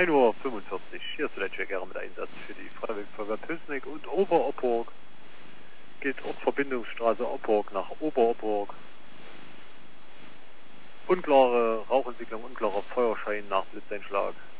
1:45 Uhr. Hier ist der Checker mit Einsatz für die Freiwilligenfeuerwehr Püßnig und Oberopburg. Geht Ortsverbindungsstraße Opburg nach Oberopburg. Unklare Rauchentwicklung, unklarer Feuerschein nach Blitzeinschlag.